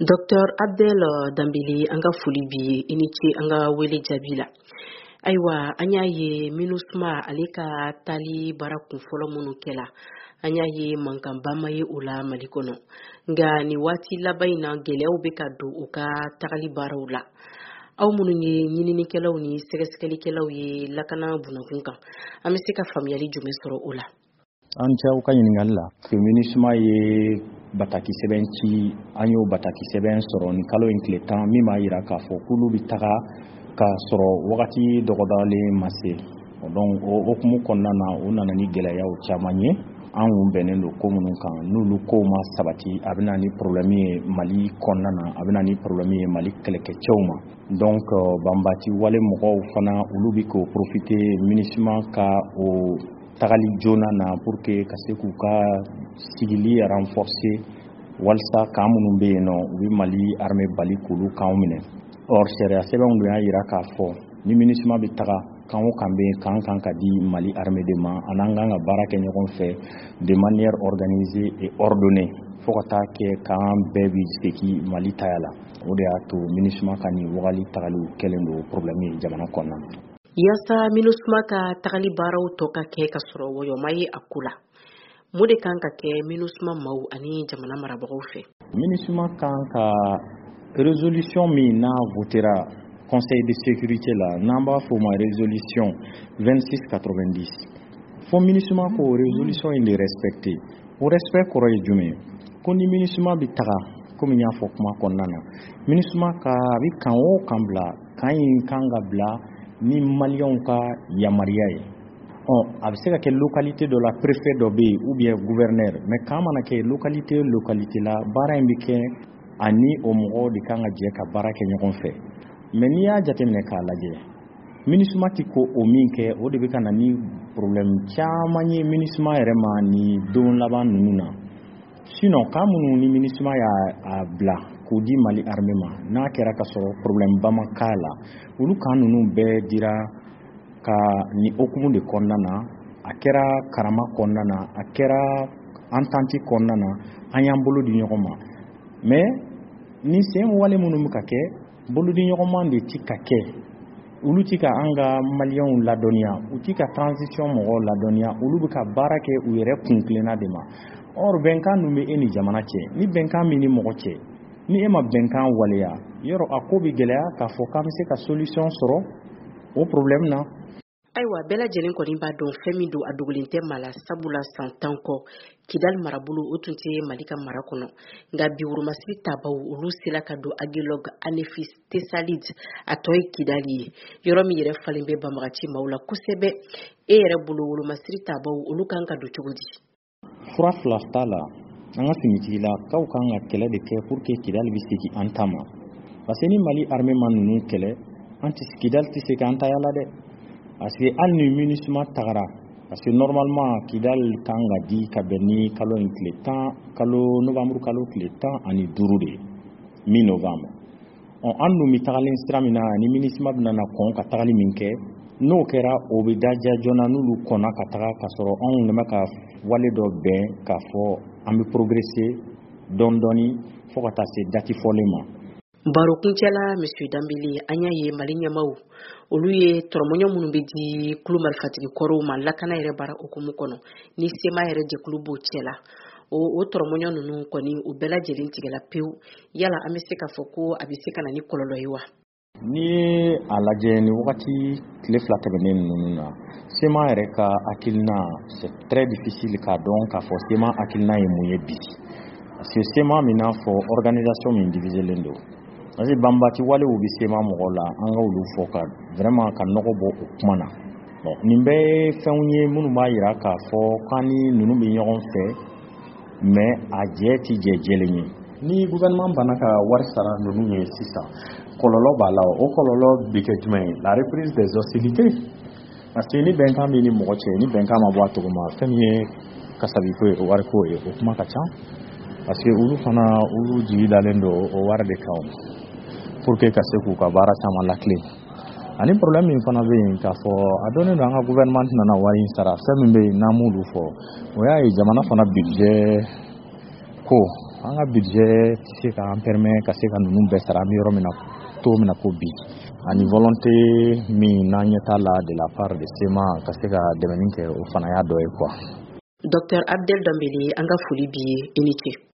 Dr. Abdel Dambili anga foli bi inichi anga wele jabila. Aiwa anya ye minusma alika tali barakun folo munu kela. Anya ye mankambama ye ula malikono. Nga ni wati labaina geleu beka do uka tagali barawla. Aw munu ye nyinini kelaw ni segesekeli kelaw ye lakana bunakunkan. Ame se ka famiyali jume soro ula. An cɛ ka ɲininkali la féminisme ye bataki sɛbɛn ci an y'o bataki sɛbɛn sɔrɔ ni kalo in tile 10 min b'a yira k'a fɔ k'olu bɛ taga ka sɔrɔ wagati dɔgɔdalen ma se donc o hukumu kɔnɔna na o nana ni gɛlɛyaw caman ye an kun bɛnnen don ko minnu kan n'olu kow ma sabati a bɛ na ni problème ye Mali kɔnɔna na a bɛ na ni problème ye Mali kɛlɛkɛcɛw ma donc banbati wale mɔgɔw fana olu bɛ k'o profiter MINUSMA ka o tagali jona na pour que ka se k'u ka sigili renforcer walsa kan minnu bɛ yen nɔ u bɛ Mali armée bali k'olu kanw minɛ or sariya sɛbɛnw de y'a yira k'a fɔ ni MINUSMA bɛ taga kan o kan bɛ kan ka di Mali armée de ma an'an kan ka baara kɛ ɲɔgɔn fɛ de manière organisée et ordonnée fo ka taa kɛ kan bɛɛ bɛ segin Mali taya la o de y'a to MINUSMA ka nin wagali tagaliw kɛlen don problème ye jamana kɔnɔna na. Yasa MINUSMA ka tagali baaraw tɔ ka kɛ ka sɔrɔ wɔyɔma ye a ko la. Mun de kan ka kɛ MINUSMA maaw ani jamana marabagaw fɛ? MINUSMA kan ka résolution min n'a votera Conseil de sécurité la n'an b'a fɔ o ma résolution 2690 fo MINUSMA k'o résolution in de respecter o respect kɔrɔ ye jumɛn ko ni MINUSMA bɛ taga komi n y'a fɔ kuma kɔnɔna na MINUSMA ka a bɛ kan o kan bila kan in kan ka bila ni maliyɛnw ka yamaruya ye a bɛ se ka kɛ localité dɔ la préfet dɔ bɛ yen ou bien gouverneur mais kan mana kɛ localité la baara in bɛ kɛ ani o mɔgɔw de kan ka jɛ ka baara kɛ ɲɔgɔn fɛ mais n'i y'a jateminɛ k'a lajɛ MINUSMA tɛ ko o min kɛ o de bɛ ka na ni problème caman ye MINUSMA yɛrɛ ma ni don laban ninnu na sinon kan minnu ni MINUSMA y'a bila k'o di Mali armée ma n'a kɛra ka sɔrɔ problème ba ma k'a la olu kan ninnu bɛɛ dira ka ni hukumu de kɔnɔna na a kɛra karama kɔnɔna na a kɛra entente kɔnɔna na an y'an bolo di ɲɔgɔn ma mais ni sen wale minnu bɛ ka kɛ bolo di ɲɔgɔnma de ti ka kɛ olu ti ka an ka maliyɛnw ladɔnniya u ti ka transition mɔgɔw ladɔnniya olu bɛ ka baara kɛ u yɛrɛ kun tilenna de ma or bɛnkan dun bɛ e ni jamana cɛ ni bɛnkan min ni mɔgɔ cɛ ni e ma bɛnkan waleya yɔrɔ a ko bɛ gɛlɛya k'a fɔ k'an bɛ se ka solution sɔrɔ o problème na. Aiwa bɛɛ lajɛlen kɔni b'a dɔn fɛn min don a dogolen tɛ maa la sabula san 10 kɔ Kidali marabolo o tun tɛ Mali ka mara kɔnɔ nka bi woromasiri tabaw olu sera ka don Agilog Anefis Tesalid a tɔ ye Kidali ye yɔrɔ min yɛrɛ falen bɛ banbagaci maaw la kosɛbɛ e yɛrɛ bolo woromasiri tabaw olu kan ka don cogo di? Fura fila t'a la an ka finitigila kaw kan ka kɛlɛ de kɛ pour que Kidali bɛ segin an ta ma parce que ni Mali armée ma ninnu kɛlɛ an tɛ Kidali tɛ se k'an ta yala dɛ parce que hali ni MINUSMA tagara parce que normalement Kidali kan ka di ka bɛn ni kalo in tile 10 kalo novembre kalo tile 15 de mi-novembre an dun bɛ tagalen sira min na ni MINUSMA bɛna na kɔn ka tagali min kɛ n'o kɛra o bɛ daja joona n'olu kɔnna ka taga ka sɔrɔ anw de bɛ ka wale dɔ bɛn k'a fɔ an bɛ progresser dɔɔni fo ka taa se date fɔlen ma. Baro kuncɛla Monsieur Dambili an y'a ye Mali ɲɛmaw olu ye tɔrɔmɔɲɔ minnu bɛ di kulo marifatigi kɔrɔw ma lakana yɛrɛ baara hukumu kɔnɔ ni sema yɛrɛ jɛkulu b'o cɛla o tɔrɔmɔɲɔ ninnu kɔni u bɛɛ lajɛlen tigɛla pewu yala an bɛ se k'a fɔ ko a bɛ se ka na ni kɔlɔlɔ ye wa? Ni a lajɛ ni wagati tile 2 tɛmɛnen ninnu na sema yɛrɛ ka hakilina c'est très difficile k'a dɔn k'a fɔ sema hakilina ye mun ye bi parce que sema min n'a fɔ organisation min diviselen don parce que banbati walew bɛ sema mɔgɔ la an ka olu fɔ ka vraiment ka nɔgɔ bɔ o kuma na bon nin bɛɛ ye fɛnw ye minnu b'a yira k'a fɔ k'an ni ninnu bɛ ɲɔgɔn fɛ mais a jɛ ti jɛ jɛlen ye ni gouvernement banna ka wari sara ninnu ye sisan kɔlɔlɔ b'a la o kɔlɔlɔ bɛ kɛ jumɛn ye la reprise des hostilités parce que ni bɛnkan bɛ ni mɔgɔ cɛ ni bɛnkan ma bɔ a tɔgɔ ma fɛn min ye kasabiko ye o wariko ye o kuma ka ca parce que olu fana olu jigi dalen don o wari de kan pour que ka se k'u ka baara caman lakile ani problème min fana bɛ yen k'a fɔ a dɔnnen don an ka gouvernement tɛna wari in sara fɛn min bɛ yen n'an m'olu fɔ o y'a ye jamana fana budget ko an ka budget tɛ se k'an permet ka se ka ninnu bɛɛ sara an bɛ yɔrɔ min na cogo min na ko bi ani volonté min n'an ɲɛ t'a la de la part de SEMA ka se ka dɛmɛni kɛ o fana y'a dɔ ye quoi. Dr Abdel Dembele an ka foli bi i ni ce.